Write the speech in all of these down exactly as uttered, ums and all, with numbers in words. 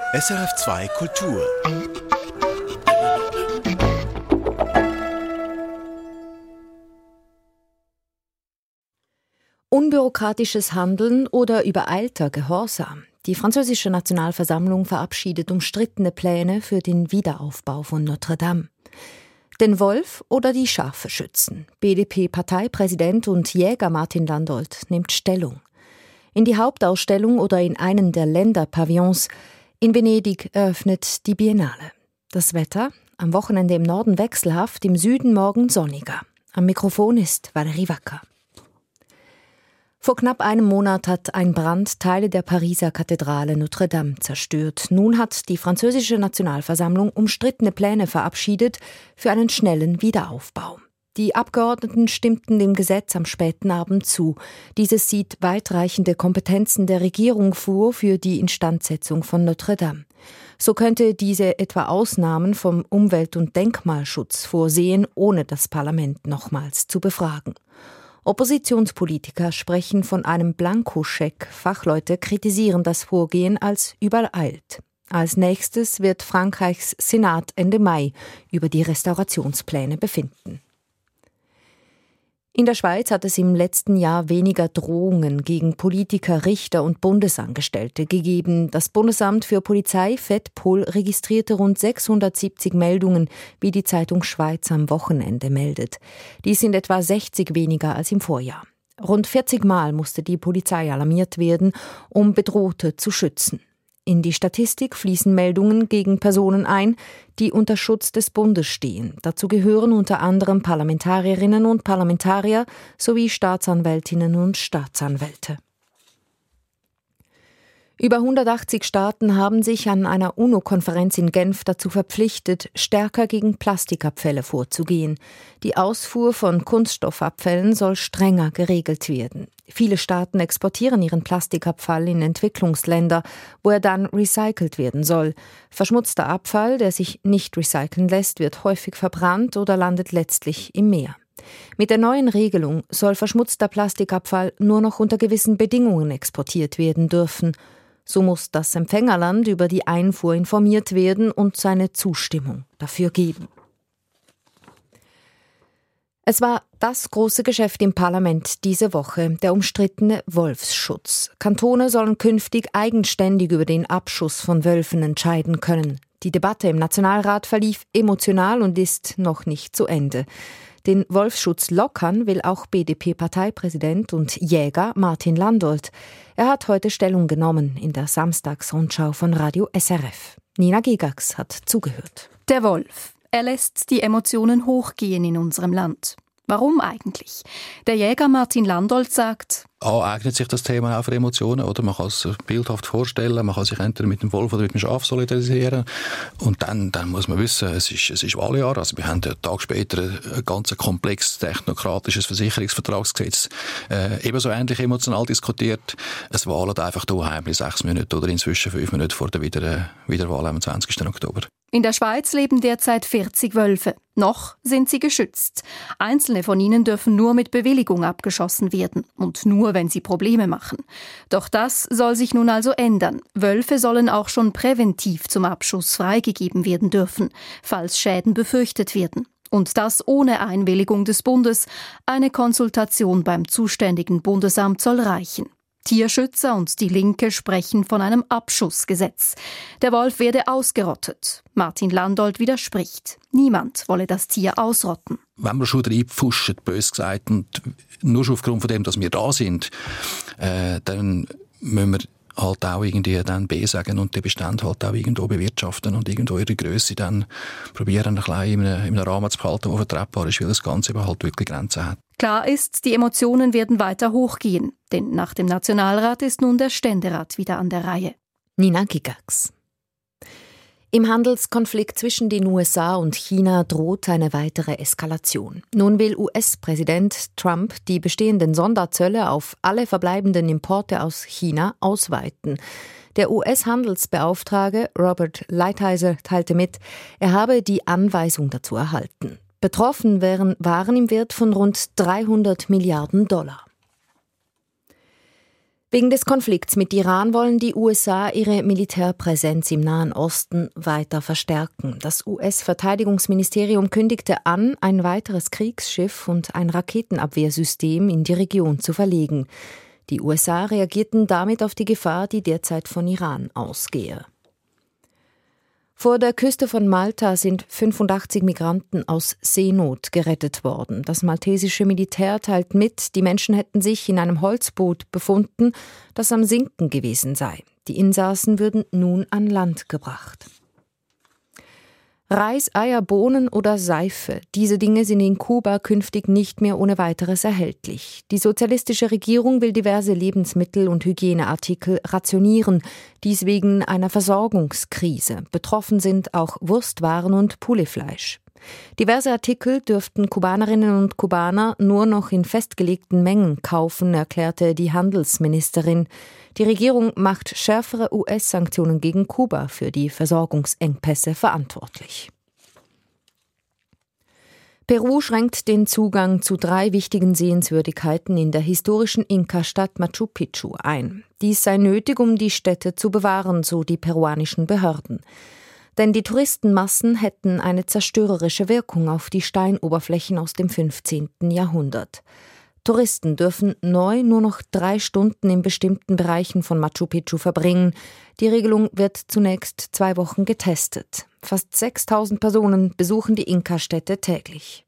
S R F zwei Kultur. Unbürokratisches Handeln oder übereilter Gehorsam. Die französische Nationalversammlung verabschiedet umstrittene Pläne für den Wiederaufbau von Notre-Dame. Den Wolf oder die Schafe schützen? B D P-Parteipräsident und Jäger Martin Landolt nimmt Stellung. In die Hauptausstellung oder in einen der Länderpavillons in Venedig eröffnet die Biennale. Das Wetter? Am Wochenende im Norden wechselhaft, im Süden morgen sonniger. Am Mikrofon ist Valérie Wacker. Vor knapp einem Monat hat ein Brand Teile der Pariser Kathedrale Notre-Dame zerstört. Nun hat die französische Nationalversammlung umstrittene Pläne verabschiedet für einen schnellen Wiederaufbau. Die Abgeordneten stimmten dem Gesetz am späten Abend zu. Dieses sieht weitreichende Kompetenzen der Regierung vor für die Instandsetzung von Notre-Dame. So könnte diese etwa Ausnahmen vom Umwelt- und Denkmalschutz vorsehen, ohne das Parlament nochmals zu befragen. Oppositionspolitiker sprechen von einem Blankoscheck. Fachleute kritisieren das Vorgehen als übereilt. Als nächstes wird Frankreichs Senat Ende Mai über die Restaurationspläne befinden. In der Schweiz hat es im letzten Jahr weniger Drohungen gegen Politiker, Richter und Bundesangestellte gegeben. Das Bundesamt für Polizei, Fedpol, registrierte rund sechshundertsiebzig Meldungen, wie die Zeitung Schweiz am Wochenende meldet. Dies sind etwa sechzig weniger als im Vorjahr. Rund vierzig Mal musste die Polizei alarmiert werden, um Bedrohte zu schützen. In die Statistik fließen Meldungen gegen Personen ein, die unter Schutz des Bundes stehen. Dazu gehören unter anderem Parlamentarierinnen und Parlamentarier sowie Staatsanwältinnen und Staatsanwälte. Über hundertachtzig Staaten haben sich an einer UNO-Konferenz in Genf dazu verpflichtet, stärker gegen Plastikabfälle vorzugehen. Die Ausfuhr von Kunststoffabfällen soll strenger geregelt werden. Viele Staaten exportieren ihren Plastikabfall in Entwicklungsländer, wo er dann recycelt werden soll. Verschmutzter Abfall, der sich nicht recyceln lässt, wird häufig verbrannt oder landet letztlich im Meer. Mit der neuen Regelung soll verschmutzter Plastikabfall nur noch unter gewissen Bedingungen exportiert werden dürfen. So muss das Empfängerland über die Einfuhr informiert werden und seine Zustimmung dafür geben. Es war das große Geschäft im Parlament diese Woche, der umstrittene Wolfsschutz. Kantone sollen künftig eigenständig über den Abschuss von Wölfen entscheiden können. Die Debatte im Nationalrat verlief emotional und ist noch nicht zu Ende. Den Wolfsschutz lockern will auch B D P-Parteipräsident und Jäger Martin Landolt. Er hat heute Stellung genommen in der Samstagsrundschau von Radio S R F. Nina Gigax hat zugehört. Der Wolf. Er lässt die Emotionen hochgehen in unserem Land. Warum eigentlich? Der Jäger Martin Landolt sagt: A, eignet sich das Thema auch für Emotionen, oder? Man kann es bildhaft vorstellen, man kann sich entweder mit dem Wolf oder mit dem Schaf solidarisieren. Und dann, dann muss man wissen, es ist, es ist Wahljahr. Also wir haben einen Tag später ein ganz komplexes technokratisches Versicherungsvertragsgesetz äh, ebenso ähnlich emotional diskutiert. Es wahlen einfach daheim sechs Minuten oder inzwischen fünf Minuten vor der Wieder- Wiederwahl am zwanzigsten Oktober. In der Schweiz leben derzeit vierzig Wölfe. Noch sind sie geschützt. Einzelne von ihnen dürfen nur mit Bewilligung abgeschossen werden und nur, wenn sie Probleme machen. Doch das soll sich nun also ändern. Wölfe sollen auch schon präventiv zum Abschuss freigegeben werden dürfen, falls Schäden befürchtet werden. Und das ohne Einwilligung des Bundes. Eine Konsultation beim zuständigen Bundesamt soll reichen. Tierschützer und die Linke sprechen von einem Abschussgesetz. Der Wolf werde ausgerottet. Martin Landolt widerspricht. Niemand wolle das Tier ausrotten. Wenn wir schon reinpfuschen, bös gesagt, und nur schon aufgrund von dem, dass wir da sind, äh, dann müssen wir halt auch irgendwie dann B sagen und den Bestand halt auch irgendwo bewirtschaften und irgendwo ihre Grösse dann probieren, ein bisschen in einem, in einem Rahmen zu behalten, der vertretbar ist, weil das Ganze eben halt wirklich Grenzen hat. Klar ist, die Emotionen werden weiter hochgehen, denn nach dem Nationalrat ist nun der Ständerat wieder an der Reihe. Nina Gigax. Im Handelskonflikt zwischen den U S A und China droht eine weitere Eskalation. Nun will U S-Präsident Trump die bestehenden Sonderzölle auf alle verbleibenden Importe aus China ausweiten. Der U S-Handelsbeauftragte Robert Lighthizer teilte mit, er habe die Anweisung dazu erhalten. Betroffen wären Waren im Wert von rund dreihundert Milliarden Dollar. Wegen des Konflikts mit Iran wollen die U S A ihre Militärpräsenz im Nahen Osten weiter verstärken. Das U S-Verteidigungsministerium kündigte an, ein weiteres Kriegsschiff und ein Raketenabwehrsystem in die Region zu verlegen. Die U S A reagierten damit auf die Gefahr, die derzeit von Iran ausgehe. Vor der Küste von Malta sind fünfundachtzig Migranten aus Seenot gerettet worden. Das maltesische Militär teilt mit, die Menschen hätten sich in einem Holzboot befunden, das am Sinken gewesen sei. Die Insassen würden nun an Land gebracht. Reis, Eier, Bohnen oder Seife. Diese Dinge sind in Kuba künftig nicht mehr ohne weiteres erhältlich. Die sozialistische Regierung will diverse Lebensmittel und Hygieneartikel rationieren, dies wegen einer Versorgungskrise. Betroffen sind auch Wurstwaren und Poulefleisch. Diverse Artikel dürften Kubanerinnen und Kubaner nur noch in festgelegten Mengen kaufen, erklärte die Handelsministerin. Die Regierung macht schärfere U S-Sanktionen gegen Kuba für die Versorgungsengpässe verantwortlich. Peru schränkt den Zugang zu drei wichtigen Sehenswürdigkeiten in der historischen Inka-Stadt Machu Picchu ein. Dies sei nötig, um die Stätte zu bewahren, so die peruanischen Behörden. Denn die Touristenmassen hätten eine zerstörerische Wirkung auf die Steinoberflächen aus dem fünfzehnten Jahrhundert. Touristen dürfen neu nur noch drei Stunden in bestimmten Bereichen von Machu Picchu verbringen. Die Regelung wird zunächst zwei Wochen getestet. Fast sechstausend Personen besuchen die Inka-Stätte täglich.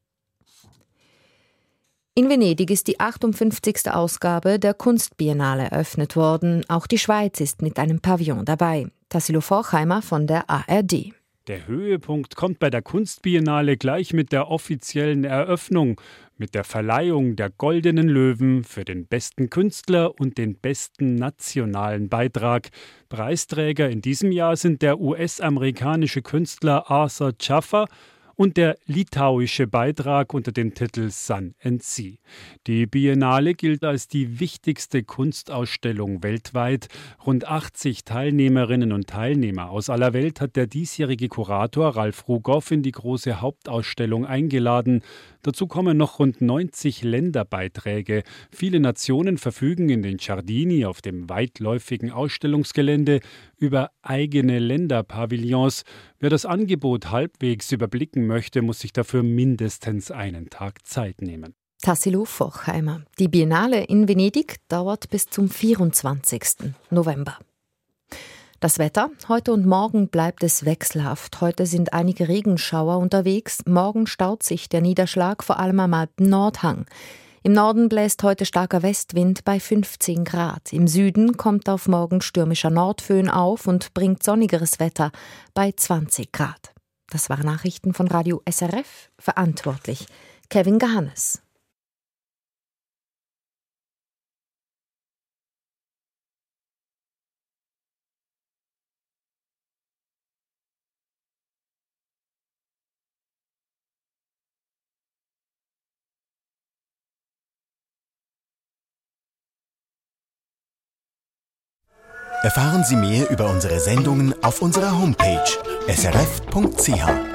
In Venedig ist die achtundfünfzigste Ausgabe der Kunstbiennale eröffnet worden. Auch die Schweiz ist mit einem Pavillon dabei. Tassilo Forchheimer von der A R D. Der Höhepunkt kommt bei der Kunstbiennale gleich mit der offiziellen Eröffnung, mit der Verleihung der Goldenen Löwen für den besten Künstler und den besten nationalen Beitrag. Preisträger in diesem Jahr sind der U S-amerikanische Künstler Arthur Schaffer und der litauische Beitrag unter dem Titel Sun and Sea. Die Biennale gilt als die wichtigste Kunstausstellung weltweit. Rund achtzig Teilnehmerinnen und Teilnehmer aus aller Welt hat der diesjährige Kurator Ralf Rugoff in die große Hauptausstellung eingeladen. Dazu kommen noch rund neunzig Länderbeiträge. Viele Nationen verfügen in den Giardini auf dem weitläufigen Ausstellungsgelände über eigene Länderpavillons. Wer das Angebot halbwegs überblicken möchte, muss sich dafür mindestens einen Tag Zeit nehmen. Tassilo Forchheimer. Die Biennale in Venedig dauert bis zum vierundzwanzigsten November. Das Wetter. Heute und morgen bleibt es wechselhaft. Heute sind einige Regenschauer unterwegs. Morgen staut sich der Niederschlag vor allem am Alpen-Nordhang. Im Norden bläst heute starker Westwind bei fünfzehn Grad. Im Süden kommt auf morgen stürmischer Nordföhn auf und bringt sonnigeres Wetter bei zwanzig Grad. Das waren Nachrichten von Radio S R F. Verantwortlich Kevin Gahannes. Erfahren Sie mehr über unsere Sendungen auf unserer Homepage s r f punkt c h.